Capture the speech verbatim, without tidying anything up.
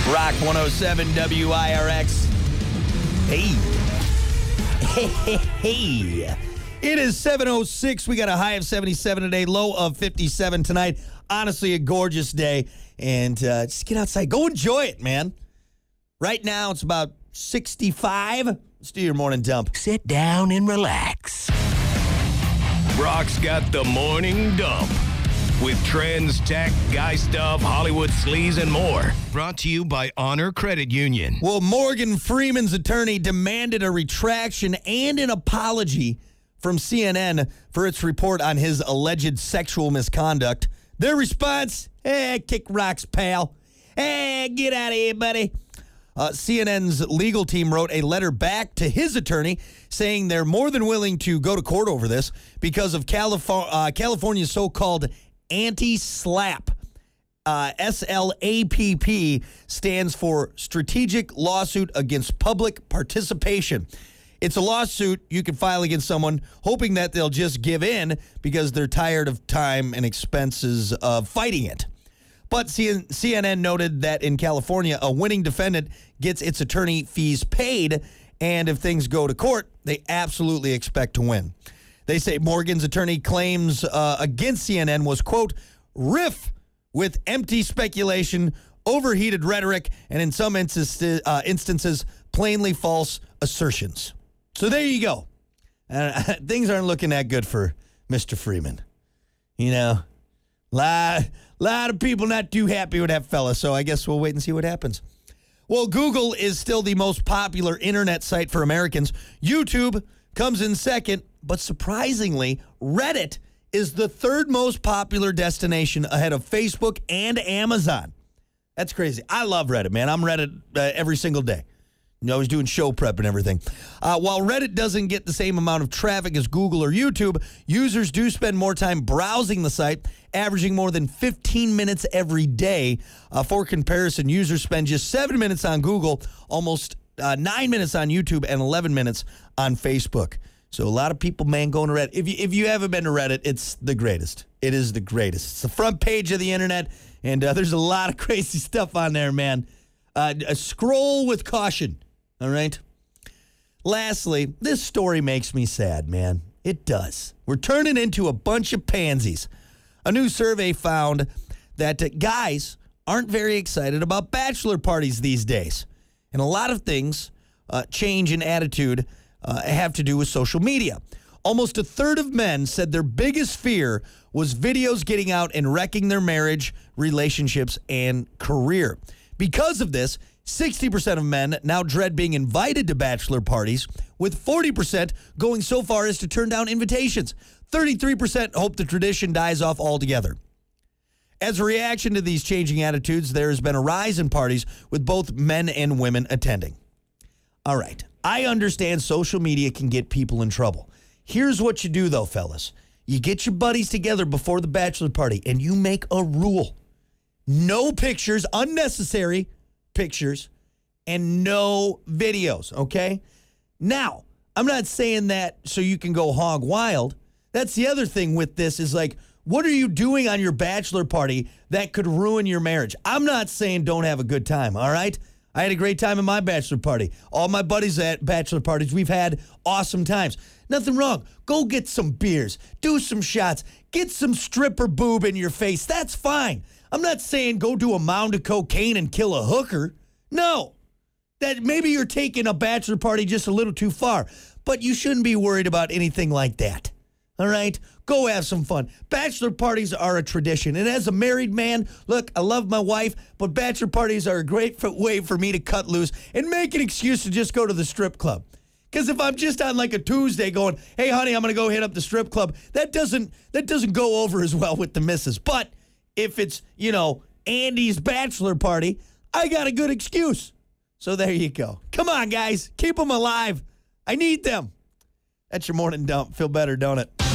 Rock one oh seven W I R X. Hey. Hey, hey, hey. It is seven oh six. We got a high of seventy-seven today, low of fifty-seven tonight. Honestly, a gorgeous day. And uh, just get outside. Go enjoy it, man. Right now, it's about sixty-five. Let's do your morning dump. Sit down and relax. Brock's got the morning dump. With trends, tech, guy stuff, Hollywood sleaze, and more. Brought to you by Honor Credit Union. Well, Morgan Freeman's attorney demanded a retraction and an apology from C N N for its report on his alleged sexual misconduct. Their response, eh, kick rocks, pal. Eh, get out of here, buddy. Uh, C N N's legal team wrote a letter back to his attorney saying they're more than willing to go to court over this because of Calif- uh, California's so-called anti-SLAPP. Uh, S L A P P stands for Strategic Lawsuit Against Public Participation. It's a lawsuit you can file against someone hoping that they'll just give in because they're tired of time and expenses of fighting it. But C N N noted that in California, a winning defendant gets its attorney fees paid, and if things go to court, they absolutely expect to win. They say Morgan's attorney claims uh, against C N N was, quote, riff with empty speculation, overheated rhetoric, and in some instances, uh, instances plainly false assertions. So there you go. Uh, things aren't looking that good for Mister Freeman. You know, lot, lot of people not too happy with that fella, so I guess we'll wait and see what happens. Well, Google is still the most popular internet site for Americans. YouTube comes in second, but surprisingly, Reddit is the third most popular destination ahead of Facebook and Amazon. That's crazy. I love Reddit, man. I'm Reddit uh, every single day. You know, I was doing show prep and everything. Uh, while Reddit doesn't get the same amount of traffic as Google or YouTube, users do spend more time browsing the site, averaging more than fifteen minutes every day. Uh, for comparison, users spend just seven minutes on Google, almost uh, nine minutes on YouTube, and eleven minutes on Facebook. So a lot of people, man, going to Reddit. If you, if you haven't been to Reddit, it's the greatest. It is the greatest. It's the front page of the internet, and uh, there's a lot of crazy stuff on there, man. Uh, a scroll with caution, all right? Lastly, this story makes me sad, man. It does. We're turning into a bunch of pansies. A new survey found that uh, guys aren't very excited about bachelor parties these days. And a lot of things uh, change in attitude Uh, have to do with social media. Almost a third of men said their biggest fear was videos getting out and wrecking their marriage, relationships, and career. Because of this, sixty percent of men now dread being invited to bachelor parties, with forty percent going so far as to turn down invitations. thirty-three percent hope the tradition dies off altogether. As a reaction to these changing attitudes, there has been a rise in parties with both men and women attending. All right. I understand social media can get people in trouble. Here's what you do, though, fellas. You get your buddies together before the bachelor party, and you make a rule. No pictures, unnecessary pictures, and no videos, okay? Now, I'm not saying that so you can go hog wild. That's the other thing with this is like, what are you doing on your bachelor party that could ruin your marriage? I'm not saying don't have a good time, all right? I had a great time at my bachelor party. All my buddies at bachelor parties, we've had awesome times. Nothing wrong. Go get some beers. Do some shots. Get some stripper boob in your face. That's fine. I'm not saying go do a mound of cocaine and kill a hooker. No. That maybe you're taking a bachelor party just a little too far. But you shouldn't be worried about anything like that. All right? Go have some fun. Bachelor parties are a tradition. And as a married man, look, I love my wife, but bachelor parties are a great way for me to cut loose and make an excuse to just go to the strip club. Because if I'm just on like a Tuesday going, hey, honey, I'm going to go hit up the strip club, that doesn't that doesn't go over as well with the missus. But if it's, you know, Andy's bachelor party, I got a good excuse. So there you go. Come on, guys. Keep them alive. I need them. That's your morning dump. Feel better, don't it?